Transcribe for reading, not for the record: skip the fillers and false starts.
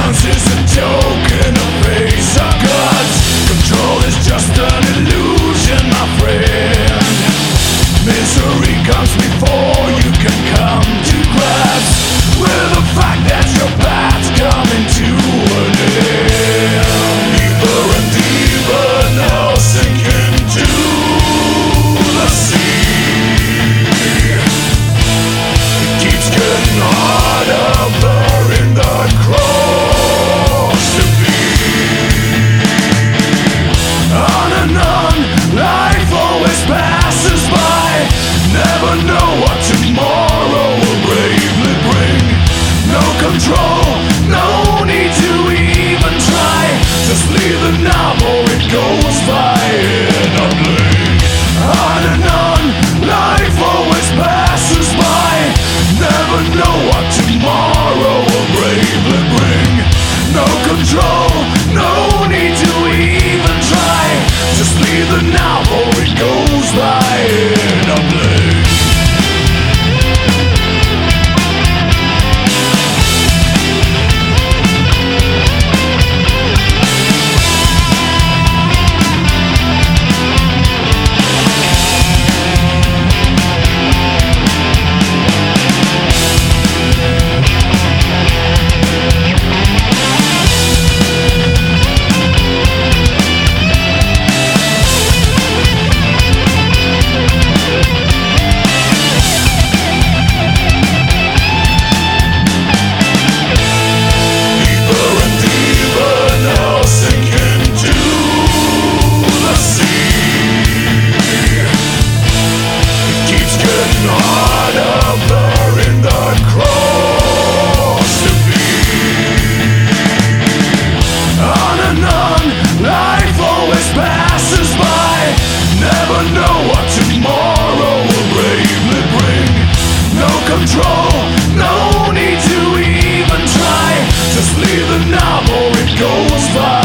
violence is a token of face of gods. Control is just an illusion, my friend. Misery comes before you can come to grasp with the fact that your path's coming to an end. Deeper and deeper now, sink into the sea. It keeps getting harder, burying the cross to be. On and on, life always passes by. Never know what tomorrow will bravely bring. No control, no need to even try. Just leave the knob or it goes by in a blink. On and on, life always passes by. Never know what tomorrow will bravely bring. No control, no need to even try. Just leave the knob or it goes by in a blink. Control, no need to even try. Just leave the knob or it goes by.